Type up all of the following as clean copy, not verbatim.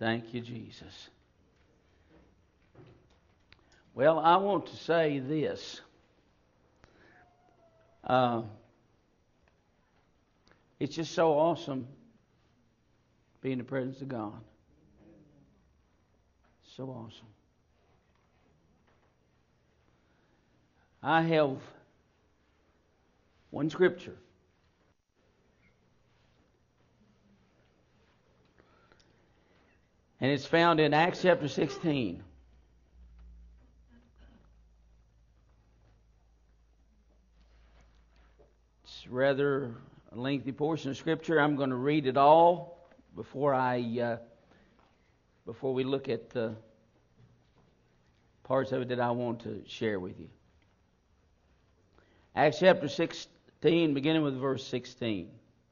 Thank you, Jesus. Well, I want to say this. It's just so awesome being in the presence of God. So awesome. I have one scripture. And it's found in Acts chapter 16. It's rather a lengthy portion of scripture. I'm going to read it all before we look at the parts of it that I want to share with you. Acts chapter 16, beginning with verse 16.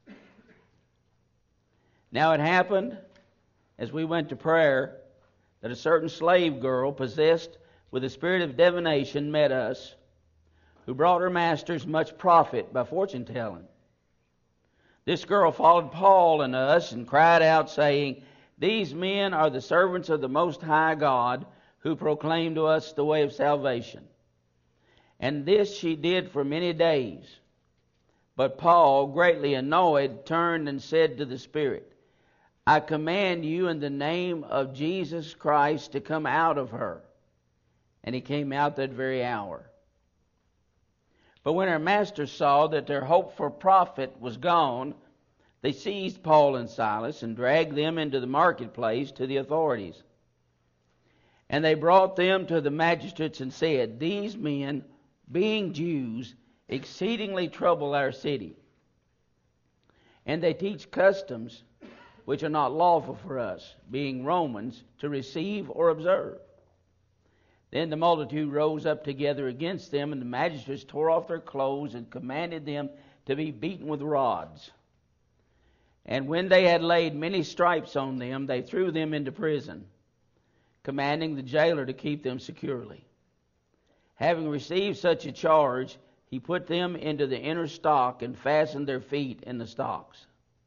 Now it happened, as we went to prayer, that a certain slave girl possessed with a spirit of divination met us, who brought her masters much profit by fortune telling. This girl followed Paul and us and cried out, saying, These men are the servants of the Most High God, who proclaim to us the way of salvation. And this she did for many days. But Paul, greatly annoyed, turned and said to the spirit, I command you in the name of Jesus Christ to come out of her. And he came out that very hour. But when her masters saw that their hope for profit was gone, they seized Paul and Silas and dragged them into the marketplace to the authorities. And they brought them to the magistrates and said, These men, being Jews, exceedingly trouble our city. And they teach customs which are not lawful for us, being Romans, to receive or observe. Then the multitude rose up together against them, and the magistrates tore off their clothes and commanded them to be beaten with rods. And when they had laid many stripes on them, they threw them into prison, commanding the jailer to keep them securely. Having received such a charge, he put them into the inner stock and fastened their feet in the stocks.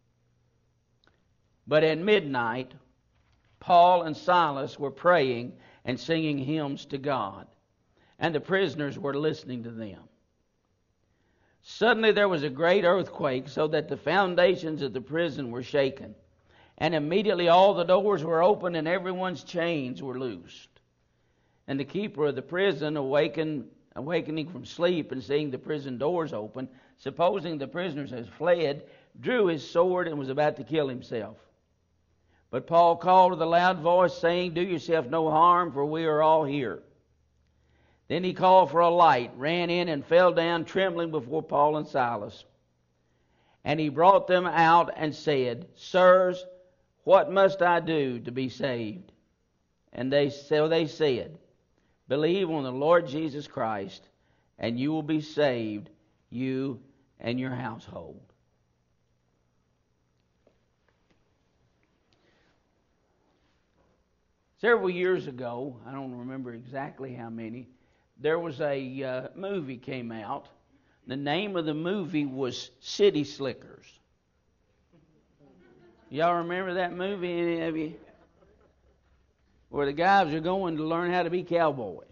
But at midnight, Paul and Silas were praying and singing hymns to God, and the prisoners were listening to them. Suddenly there was a great earthquake, so that the foundations of the prison were shaken, and immediately all the doors were opened and everyone's chains were loosed. And the keeper of the prison, awakening from sleep and seeing the prison doors open, supposing the prisoners had fled, drew his sword and was about to kill himself. But Paul called with a loud voice, saying, Do yourself no harm, for we are all here. Then he called for a light, ran in, and fell down trembling before Paul and Silas. And he brought them out and said, Sirs, what must I do to be saved? And they said, Believe on the Lord Jesus Christ, and you will be saved, you and your household. Several years ago, I don't remember exactly how many, there was a movie came out. The name of the movie was City Slickers. Y'all remember that movie, any of you? Where the guys are going to learn how to be cowboys.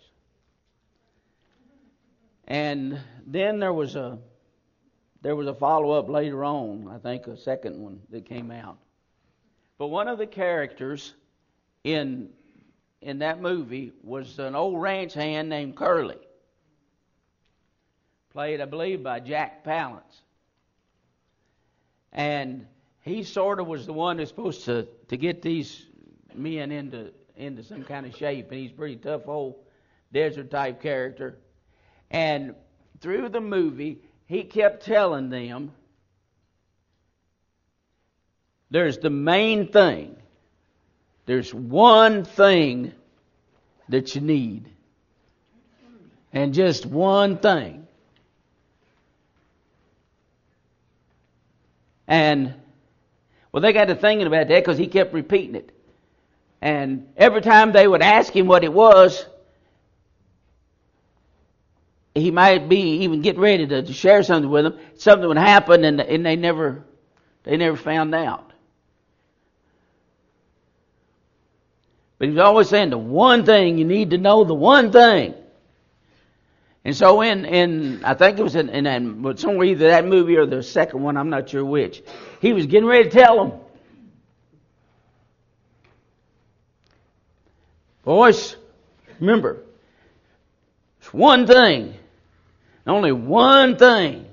And then there was a follow-up later on, I think a second one that came out. But one of the characters in that movie was an old ranch hand named Curly, played, I believe, by Jack Palance. And he sort of was the one that's supposed to get these men into some kind of shape, and he's a pretty tough old desert type character. And through the movie, he kept telling them, there's the main thing. There's one thing that you need. And just one thing. And, well, they got to thinking about that because he kept repeating it. And every time they would ask him what it was, he might be even getting ready to share something with them. Something would happen, and they never found out. But he was always saying the one thing, you need to know the one thing. And so I think it was in somewhere either that movie or the second one, I'm not sure which, he was getting ready to tell them. Boys, remember, it's one thing. Only one thing.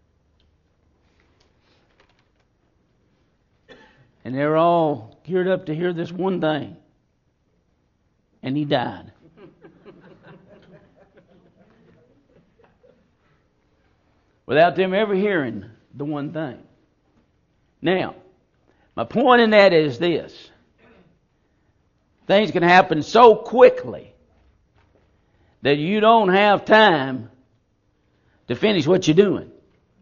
And they're all geared up to hear this one thing. And he died. Without them ever hearing the one thing. Now, my point in that is this. Things can happen so quickly that you don't have time to finish what you're doing.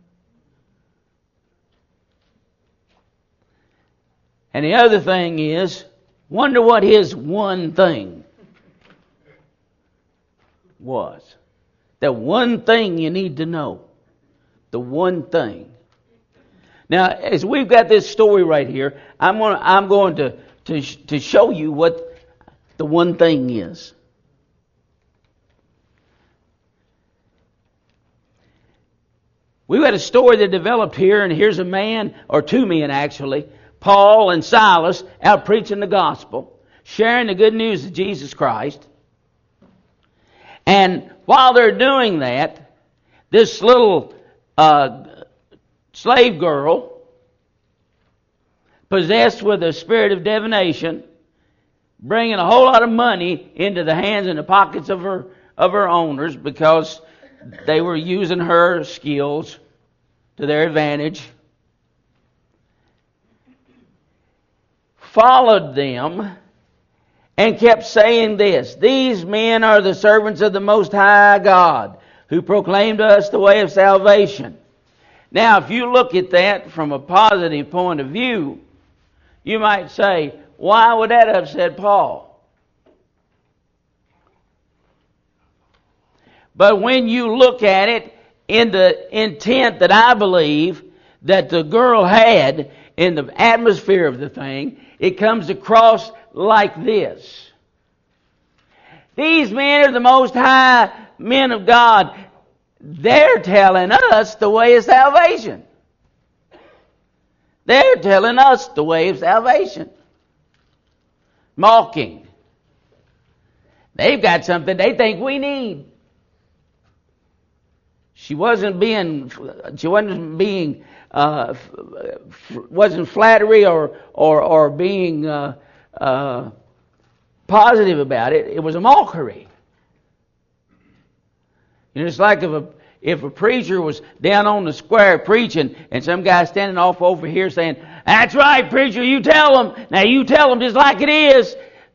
And the other thing is, wonder what his one thing was. The one thing you need to know. The one thing. Now, as we've got this story right here, I'm going to show you what the one thing is. We've got a story that developed here, and here's a man, or two men actually, Paul and Silas, out preaching the gospel, sharing the good news of Jesus Christ. And while they're doing that, this little slave girl, possessed with a spirit of divination, bringing a whole lot of money into the hands and the pockets of her owners because they were using her skills to their advantage, followed them and kept saying this: these men are the servants of the Most High God, who proclaim to us the way of salvation. Now, if you look at that from a positive point of view, you might say, why would that upset Paul? But when you look at it in the intent that I believe that the girl had in the atmosphere of the thing, it comes across like this. These men are the Most High men of God. They're telling us the way of salvation. They're telling us the way of salvation. Mocking. They've got something they think we need. She wasn't being wasn't flattery or being positive about it. It was a mockery. You know, it's like if a preacher was down on the square preaching and some guy standing off over here saying, "That's right, preacher, you tell them. Now you tell them just like it is.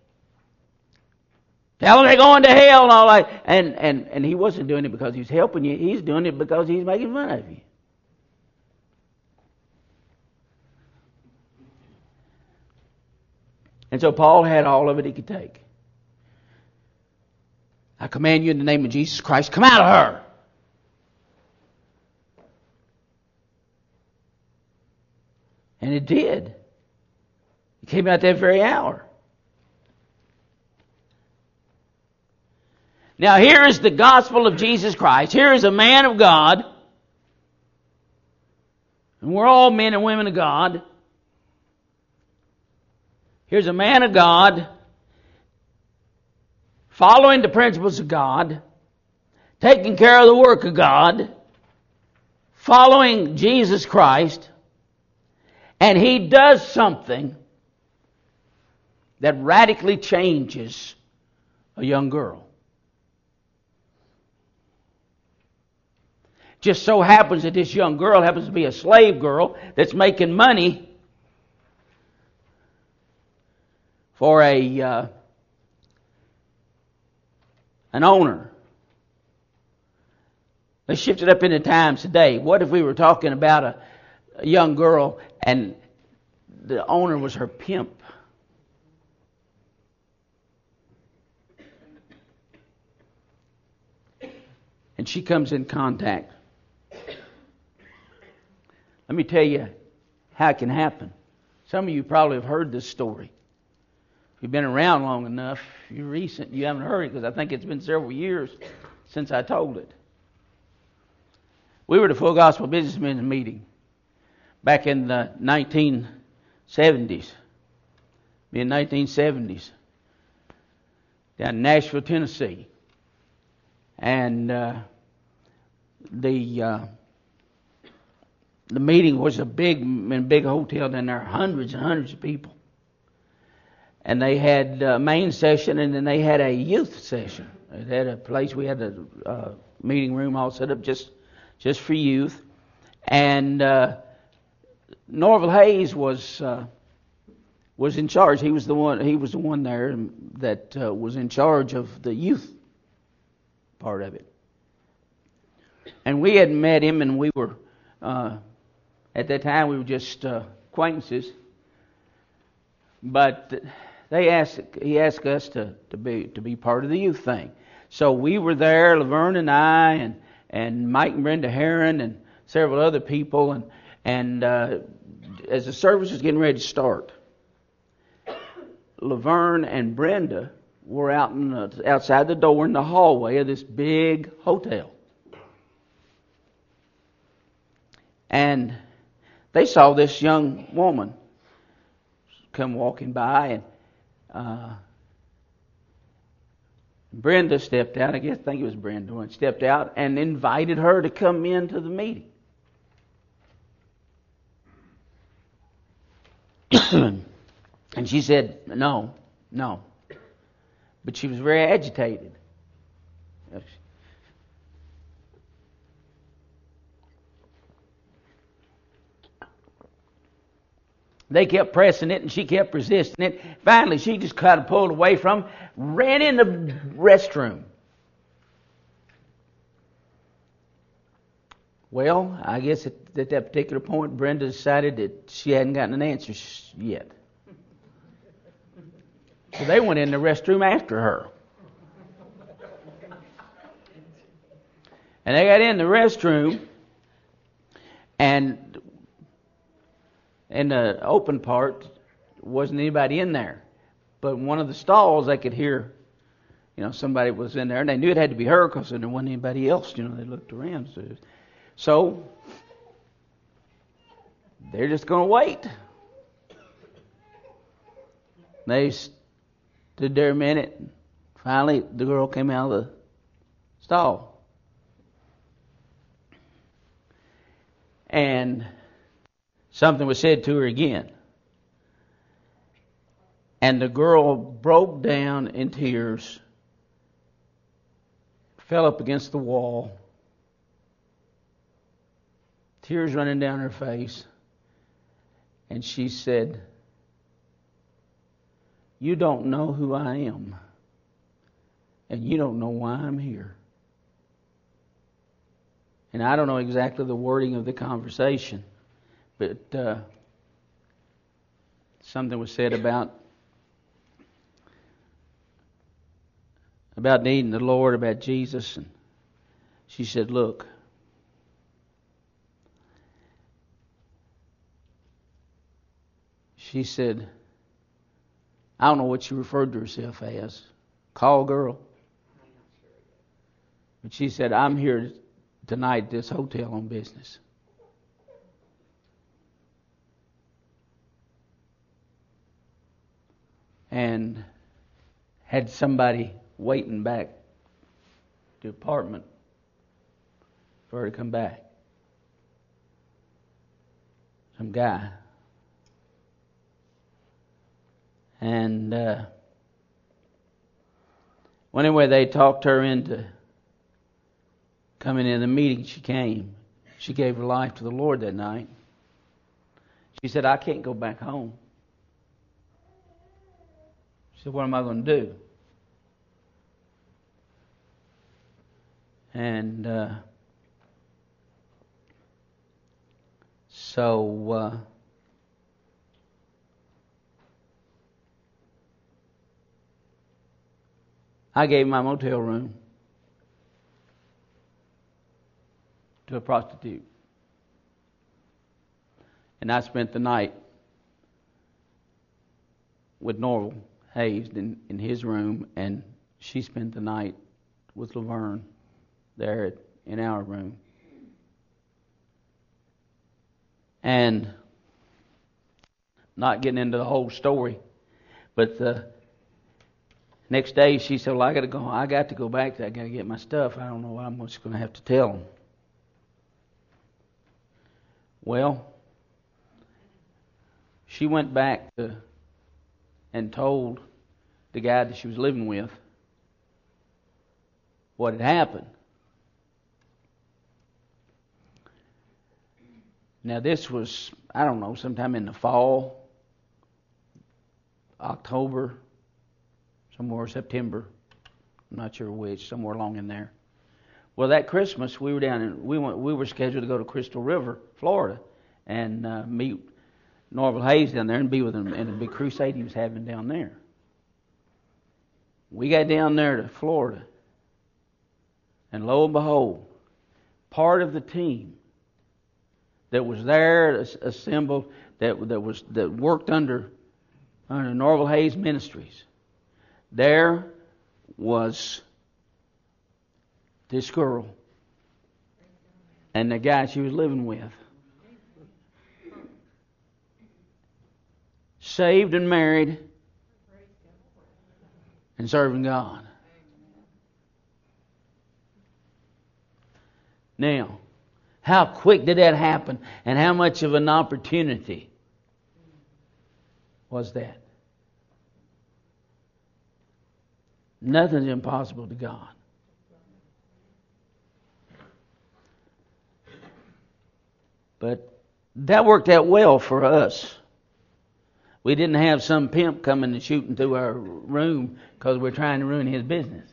Tell them they're going to hell," and all that. And he wasn't doing it because he's helping you. He's doing it because he's making fun of you. And so Paul had all of it he could take. I command you in the name of Jesus Christ, come out of her. And it did. It came out that very hour. Now here is the gospel of Jesus Christ. Here is a man of God. And we're all men and women of God. Here's a man of God, following the principles of God, taking care of the work of God, following Jesus Christ, and he does something that radically changes a young girl. Just so happens that this young girl happens to be a slave girl that's making money for an owner. Let's shift it up into times today. What if we were talking about a young girl and the owner was her pimp? And she comes in contact. Let me tell you how it can happen. Some of you probably have heard this story. you've been around long enough, you're recent, you haven't heard it, because I think it's been several years since I told it. We were at a Full Gospel Businessmen's meeting back in the 1970s. In 1970s, down in Nashville, Tennessee. And the meeting was a big hotel down there, hundreds and hundreds of people. And they had a main session, and then they had a youth session. They had a place, we had a meeting room all set up just for youth. And Norval Hayes was in charge. He was the one there that was in charge of the youth part of it. And we had met him, and we were at that time we were just acquaintances. But he asked us to be part of the youth thing. So we were there, Laverne and I, and Mike and Brenda Herron, and several other people, and as the service was getting ready to start, Laverne and Brenda were outside the door in the hallway of this big hotel. And they saw this young woman come walking by, and Brenda stepped out. I think it was Brenda stepped out and invited her to come into the meeting. And she said, no. But she was very agitated. They kept pressing it, and she kept resisting it. Finally, she just kind of pulled away from them, ran in the restroom. Well, I guess at that particular point, Brenda decided that she hadn't gotten an answer yet. So they went in the restroom after her. And they got in the restroom, and in the open part, wasn't anybody in there. But in one of the stalls, they could hear, somebody was in there, and they knew it had to be her because there wasn't anybody else. They looked around. So they're just going to wait. They stood there a minute. Finally, the girl came out of the stall. And something was said to her again. And the girl broke down in tears, fell up against the wall, tears running down her face. And she said, "You don't know who I am, and you don't know why I'm here." And I don't know exactly the wording of the conversation, but something was said about needing the Lord, about Jesus. And she said, "Look, she said, I don't know what she referred to herself as, call girl. But she said, I'm here tonight at this hotel on business. And had somebody waiting back to the apartment for her to come back. Some guy. And well, anyway, they talked her into coming in the meeting. She came. She gave her life to the Lord that night. She said, I can't go back home. She said, what am I going to do? And so I gave my motel room to a prostitute. And I spent the night with Norval Hayes in his room, and she spent the night with Laverne there in our room. And not getting into the whole story, but the next day she said, "Well, I got to go. I got to go back. I got to get my stuff. I don't know what I'm just going to have to tell them." Well, she went back and told the guy that she was living with what had happened. Now, this was, I don't know, sometime in the fall, October, somewhere September. I'm not sure which, somewhere along in there. Well, that Christmas we were down in, we were scheduled to go to Crystal River, Florida, and meet Norval Hayes down there and be with him in a big crusade he was having down there. We got down there to Florida, and lo and behold, part of the team that was there assembled that worked under Norval Hayes Ministries, there was this girl and the guy she was living with, saved and married and serving God. Now, how quick did that happen, and how much of an opportunity was that? Nothing's impossible to God. But that worked out well for us. We didn't have some pimp coming and shooting through our room because we're trying to ruin his business.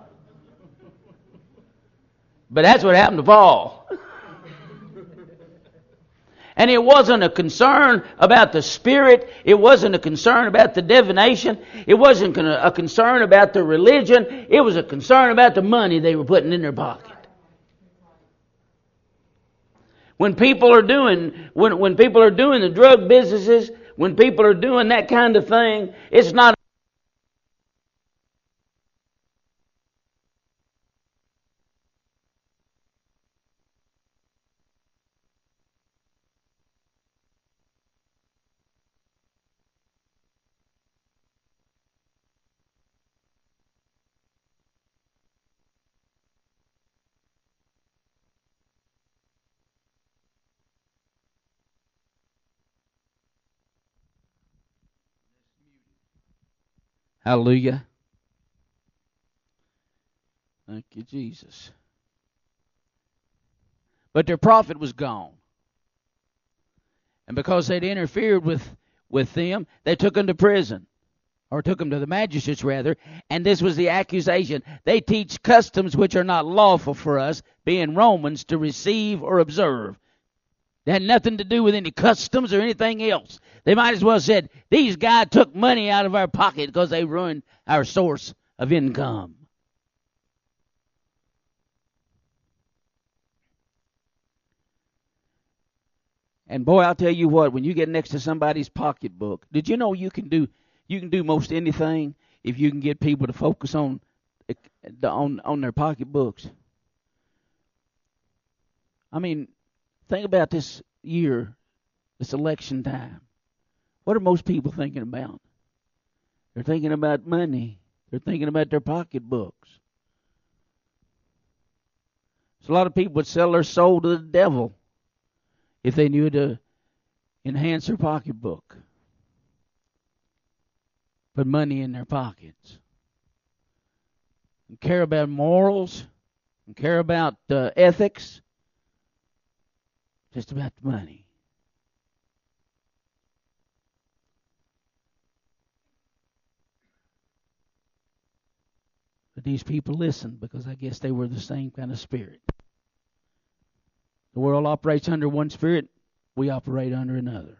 But that's what happened to Paul. And it wasn't a concern about the spirit. It wasn't a concern about the divination. It wasn't a concern about the religion. It was a concern about the money they were putting in their pocket. When people are doing when people are doing the drug businesses, when people are doing that kind of thing, it's not. Hallelujah. Thank you, Jesus. But their prophet was gone. And because they'd interfered with them, they took him to prison. Or took him to the magistrates, rather. And this was the accusation. They teach customs which are not lawful for us, being Romans, to receive or observe. They had nothing to do with any customs or anything else. They might as well have said, these guys took money out of our pocket because they ruined our source of income. And boy, I'll tell you what, when you get next to somebody's pocketbook, did you know you can do most anything if you can get people to focus on their pocketbooks? I mean, think about this year, this election time. What are most people thinking about? They're thinking about money. They're thinking about their pocketbooks. So a lot of people would sell their soul to the devil if they knew to enhance their pocketbook. Put money in their pockets. And care about morals. And care about ethics. Just about the money. But these people listened because I guess they were the same kind of spirit. The world operates under one spirit. We operate under another.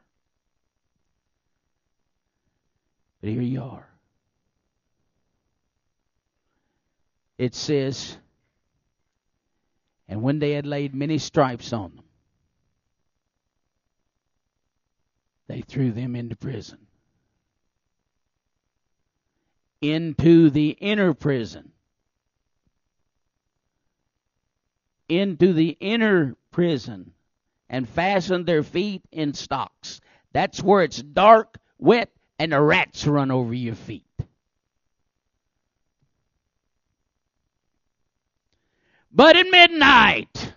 But here you are. It says, and when they had laid many stripes on them, they threw them into prison. into the inner prison. Into the inner prison, and fastened their feet in stocks. That's where it's dark, wet, and the rats run over your feet. But at midnight,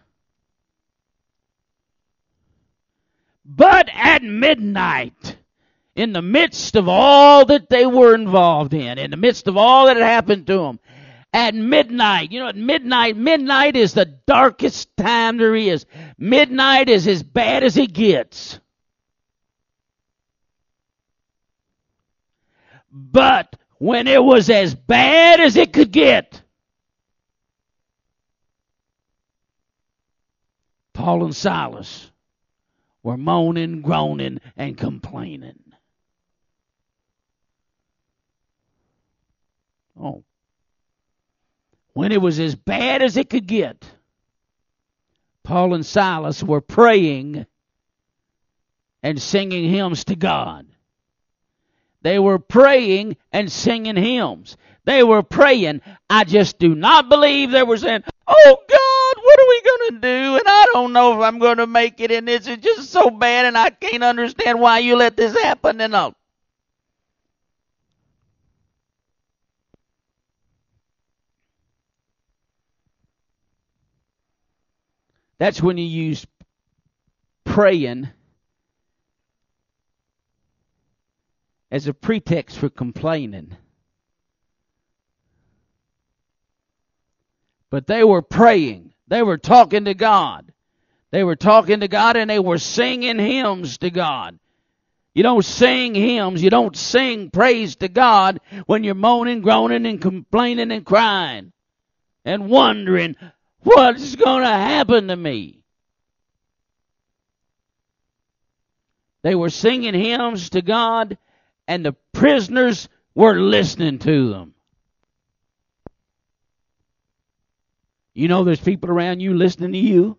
in the midst of all that they were involved in the midst of all that had happened to them, at midnight, at midnight is the darkest time there is. Midnight is as bad as it gets. But when it was as bad as it could get, Paul and Silas were moaning, groaning, and complaining. Oh. When it was as bad as it could get, Paul and Silas were praying and singing hymns to God. They were praying and singing hymns. They were praying. I just do not believe they were saying, oh God, what are we going to do? And I don't know if I'm going to make it, and this is just so bad, and I can't understand why you let this happen. And all. That's when you use praying as a pretext for complaining. But they were praying. They were talking to God. They were talking to God, and they were singing hymns to God. You don't sing hymns, you don't sing praise to God when you're moaning, groaning, and complaining and crying and wondering, what's going to happen to me? They were singing hymns to God, and the prisoners were listening to them. You know there's people around you listening to you.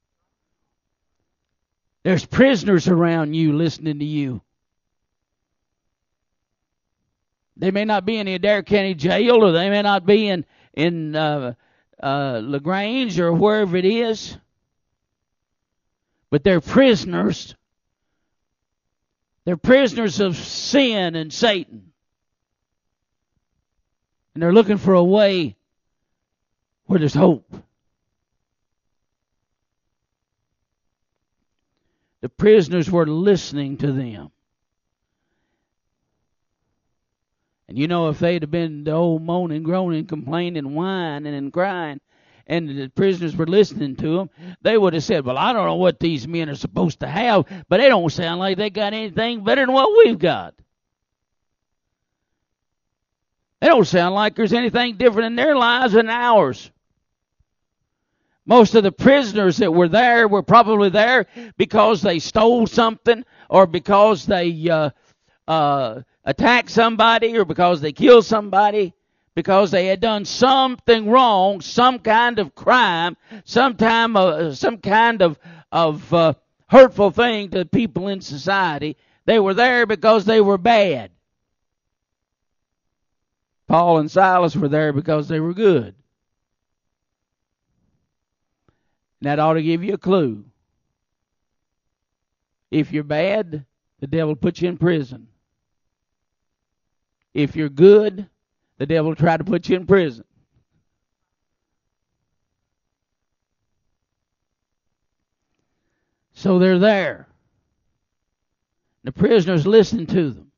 There's prisoners around you listening to you. They may not be in the Adair County Jail, or they may not be in LaGrange or wherever it is, but they're prisoners. They're prisoners of sin and Satan. And they're looking for a way where there's hope. The prisoners were listening to them. And if they'd have been the old moaning, groaning, complaining, whining, and crying, and the prisoners were listening to them, they would have said, well, I don't know what these men are supposed to have, but they don't sound like they got anything better than what we've got. They don't sound like there's anything different in their lives than ours. Most of the prisoners that were there were probably there because they stole something, or because they attacked somebody, or because they killed somebody, because they had done something wrong, some kind of crime, some kind of hurtful thing to people in society. They were there because they were bad. Paul and Silas were there because they were good. And that ought to give you a clue. If you're bad, the devil will put you in prison. If you're good, the devil will try to put you in prison. So they're there. The prisoners listened to them.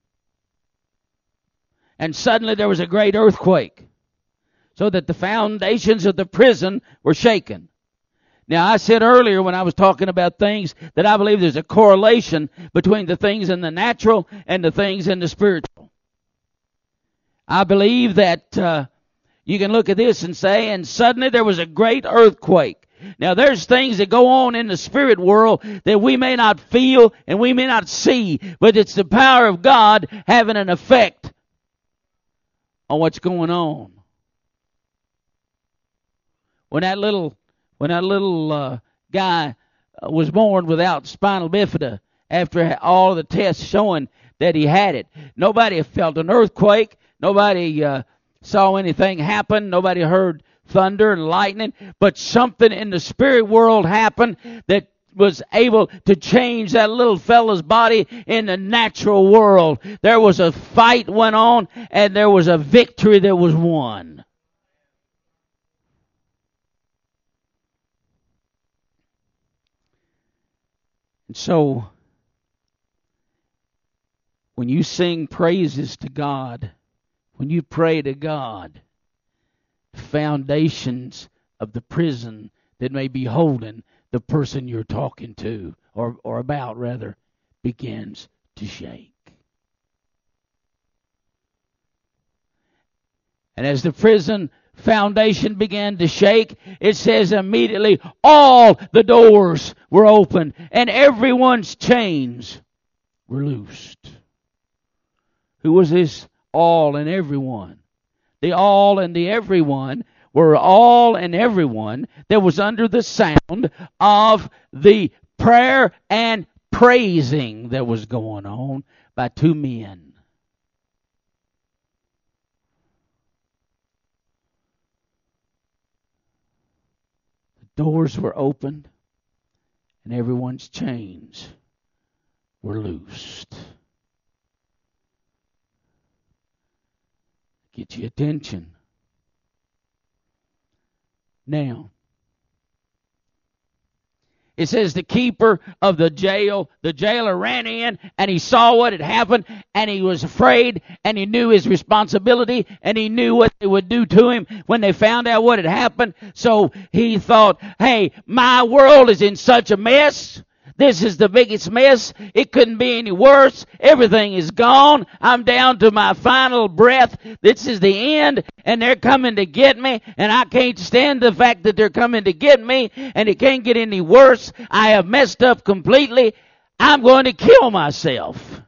And suddenly there was a great earthquake, so that the foundations of the prison were shaken. Now, I said earlier when I was talking about things that I believe there's a correlation between the things in the natural and the things in the spiritual. I believe that you can look at this and say, and suddenly there was a great earthquake. Now, there's things that go on in the spirit world that we may not feel and we may not see, but it's the power of God having an effect on what's going on. When that little guy was born without spinal bifida, after all the tests showing that he had it, nobody felt an earthquake. Nobody saw anything happen. Nobody heard thunder and lightning. But something in the spirit world happened that was able to change that little fella's body in the natural world. There was a fight went on, and there was a victory that was won. And so, when you sing praises to God, when you pray to God, the foundations of the prison that may be holding the person you're talking to, or about rather, begins to shake. And as the prison foundation began to shake, it says immediately all the doors were opened and everyone's chains were loosed. Who was this all and everyone? The all and the everyone were all and everyone that was under the sound of the prayer and praising that was going on by two men. The doors were opened and everyone's chains were loosed. Get your attention. Now, it says the keeper of the jailer ran in and he saw what had happened and he was afraid and he knew his responsibility and he knew what they would do to him when they found out what had happened. So he thought, hey, my world is in such a mess. This is the biggest mess. It couldn't be any worse. Everything is gone. I'm down to my final breath. This is the end, and they're coming to get me, and I can't stand the fact that they're coming to get me, and it can't get any worse. I have messed up completely. I'm going to kill myself.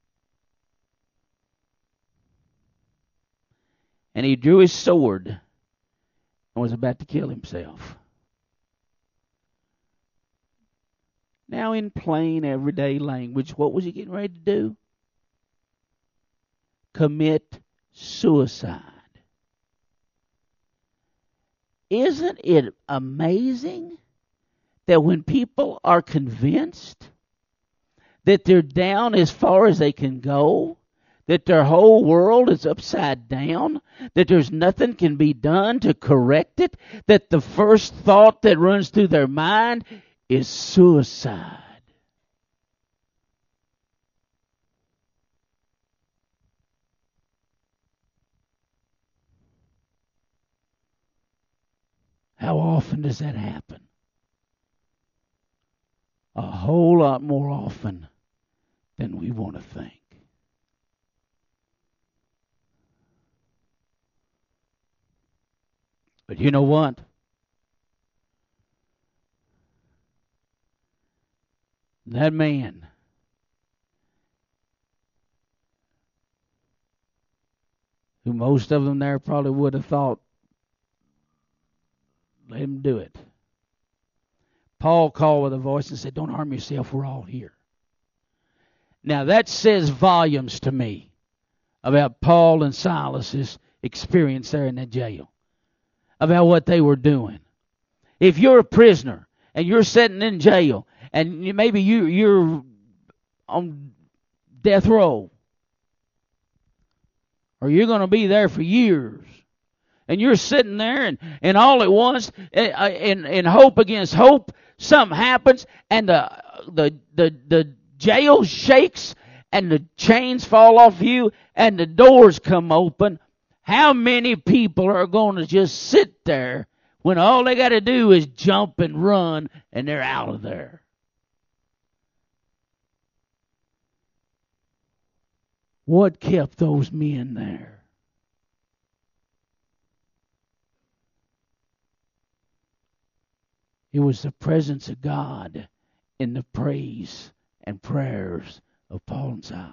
And he drew his sword and was about to kill himself. Now, in plain, everyday language, what was he getting ready to do? Commit suicide. Isn't it amazing that when people are convinced that they're down as far as they can go, that their whole world is upside down, that there's nothing can be done to correct it, that the first thought that runs through their mind is suicide. How often does that happen? A whole lot more often than we want to think. But you know what? That man who most of them there probably would have thought, let him do it. Paul called with a voice and said, don't harm yourself, we're all here. Now that says volumes to me about Paul and Silas's experience there in that jail, about what they were doing. If you're a prisoner and you're sitting in jail, and maybe you're on death row, or you're going to be there for years, and you're sitting there, and all at once, in hope against hope, something happens, and the jail shakes, and the chains fall off you, and the doors come open. How many people are going to just sit there when all they got to do is jump and run, and they're out of there? What kept those men there? It was the presence of God in the praise and prayers of Paul and Silas.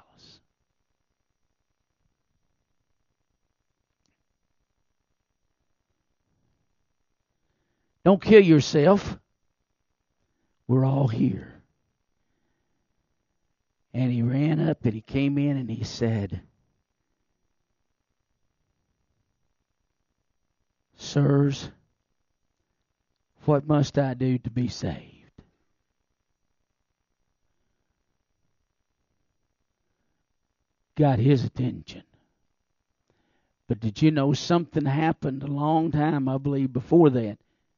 Don't kill yourself. We're all here. And he ran up and he came in and he said, Sirs, what must I do to be saved? Got his attention. But did you know something happened a long time, I believe, before that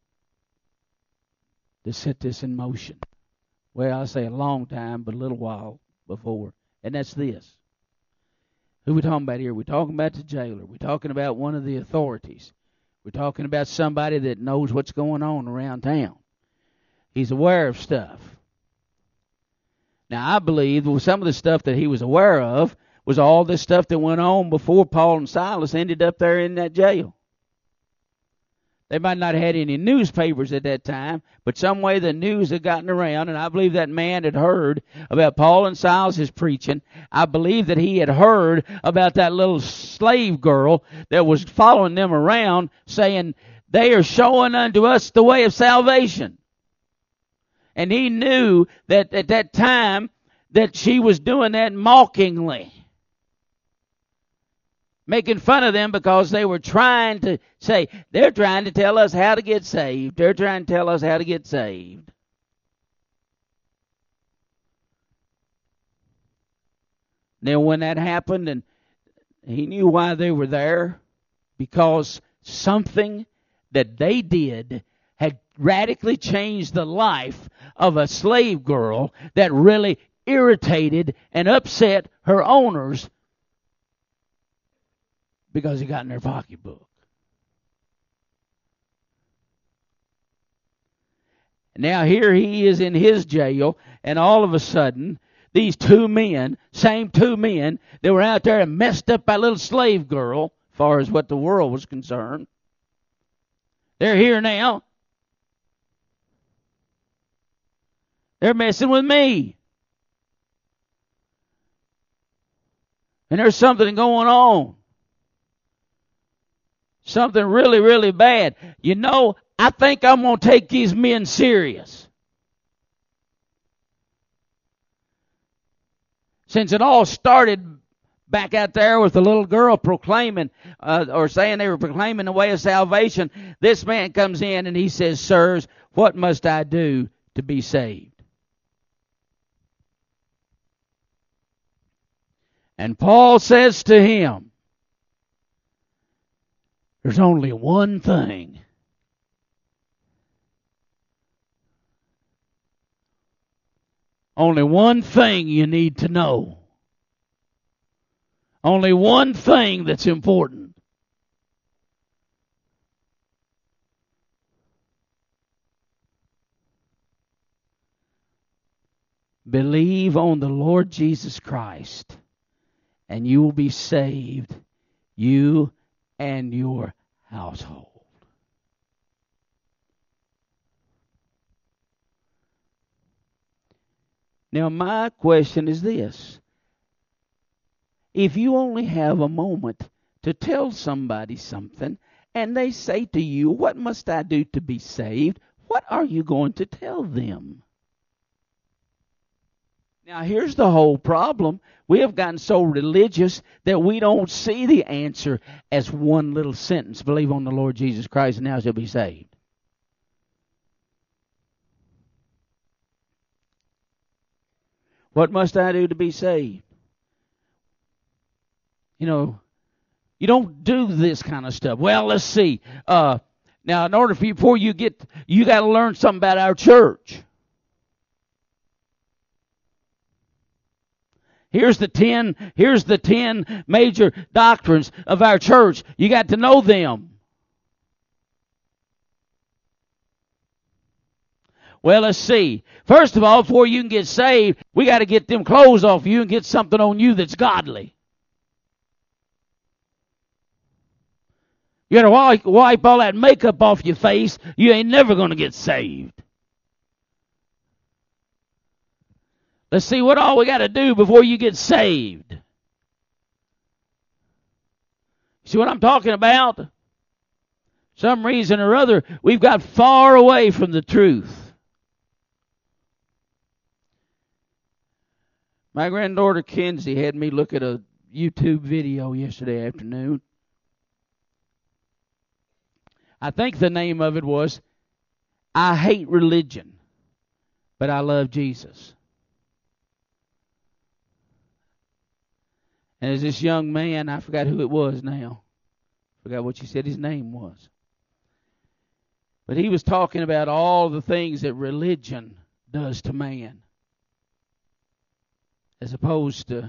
to set this in motion? Well, I say a long time, but a little while before. And that's this. Who are we talking about here? We're talking about the jailer. We're talking about one of the authorities. We're talking about somebody that knows what's going on around town. He's aware of stuff. Now, I believe some of the stuff that he was aware of was all this stuff that went on before Paul and Silas ended up there in that jail. They might not have had any newspapers at that time, but some way the news had gotten around, and I believe that man had heard about Paul and Silas' preaching. I believe that he had heard about that little slave girl that was following them around saying, they are showing unto us the way of salvation. And he knew that at that time that she was doing that mockingly, making fun of them because they were trying to say, they're trying to tell us how to get saved. They're trying to tell us how to get saved. Now, when that happened, and he knew why they were there, because something that they did had radically changed the life of a slave girl that really irritated and upset her owners, because he got in their pocketbook. Now here he is in his jail, and all of a sudden, these two men, same two men, that were out there and messed up that little slave girl, as far as what the world was concerned, they're here now. They're messing with me. And there's something going on. Something really, really bad. You know, I think I'm going to take these men serious. Since it all started back out there with the little girl proclaiming, or saying they were proclaiming the way of salvation, this man comes in and he says, sirs, what must I do to be saved? And Paul says to him, there's only one thing. Only one thing you need to know. Only one thing that's important. Believe on the Lord Jesus Christ, and you will be saved, you and your household. Now, my question is this. If you only have a moment to tell somebody something, and they say to you, what must I do to be saved? What are you going to tell them? Now, here's the whole problem. We have gotten so religious that we don't see the answer as one little sentence. Believe on the Lord Jesus Christ, and now you'll be saved. What must I do to be saved? You know, you don't do this kind of stuff. Well, let's see. Now, in order for you, before you got to learn something about our church. Here's the 10 major doctrines of our church. You got to know them. Well, let's see. First of all, before you can get saved, we got to get them clothes off you and get something on you that's godly. You got to wipe all that makeup off your face. You ain't never going to get saved. Let's see what all we got to do before you get saved. See what I'm talking about? Some reason or other, we've got far away from the truth. My granddaughter Kenzie had me look at a YouTube video yesterday afternoon I think the name of it was, I Hate Religion, but I Love Jesus. And as this young man, I forgot who it was now. Forgot what you said his name was. But he was talking about all the things that religion does to man, as opposed to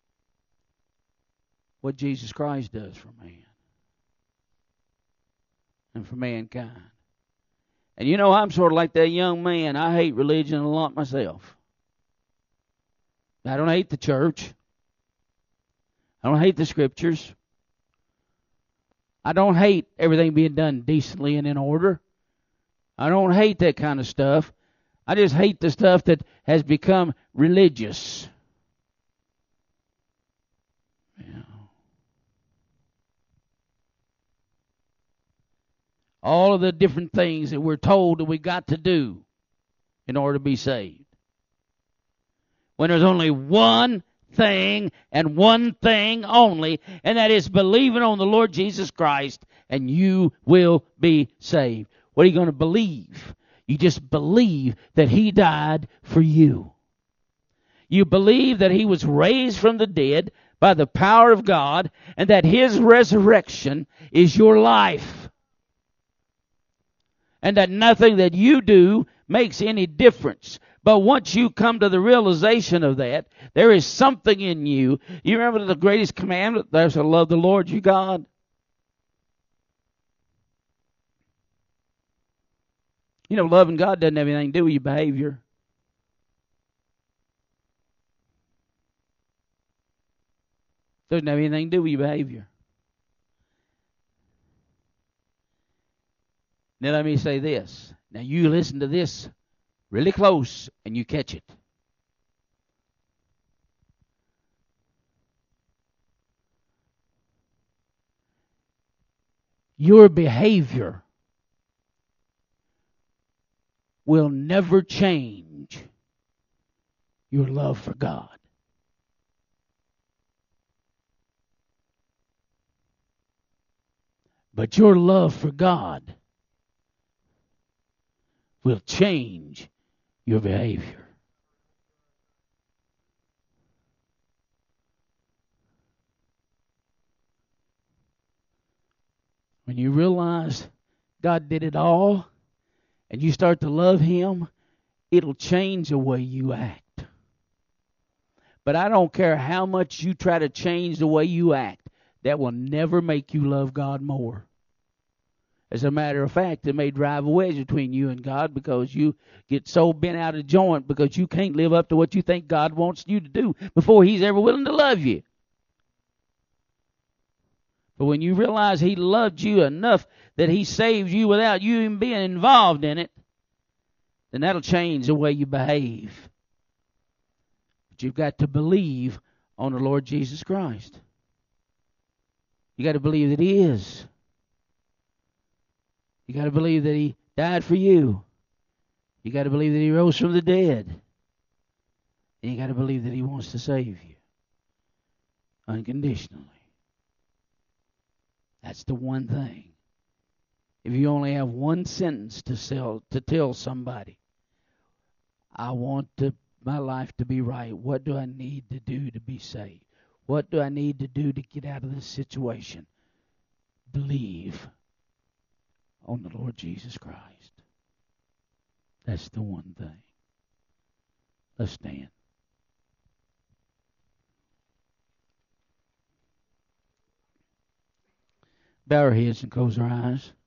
what Jesus Christ does for man and for mankind. And you know, I'm sort of like that young man. I hate religion a lot myself. I don't hate the church. I don't hate the scriptures. I don't hate everything being done decently and in order. I don't hate that kind of stuff. I just hate the stuff that has become religious. Yeah. All of the different things that we're told that we got to do in order to be saved. When there's only one thing and one thing only, and that is believing on the Lord Jesus Christ, and you will be saved. What are you going to believe? You just believe that He died for you. You believe that He was raised from the dead by the power of God, and that His resurrection is your life. And that nothing that you do makes any difference. But once you come to the realization of that, there is something in you. You remember the greatest commandment? There's to love the Lord your God. You know, loving God doesn't have anything to do with your behavior. Doesn't have anything to do with your behavior. Now let me say this. Now you listen to this really close and you catch it. Your behavior will never change your love for God. But your love for God will change your behavior. When you realize God did it all and you start to love Him, it'll change the way you act. But I don't care how much you try to change the way you act, that will never make you love God more. As a matter of fact, it may drive a wedge between you and God because you get so bent out of joint because you can't live up to what you think God wants you to do before He's ever willing to love you. But when you realize He loved you enough that He saved you without you even being involved in it, then that'll change the way you behave. But you've got to believe on the Lord Jesus Christ. You got to believe that He is. You got to believe that He died for you. You got to believe that He rose from the dead. And you got to believe that He wants to save you unconditionally. That's the one thing. If you only have one sentence to tell somebody, I want my life to be right. What do I need to do to be saved? What do I need to do to get out of this situation? Believe on the Lord Jesus Christ. That's the one thing. Let's stand. Bow our heads and close our eyes.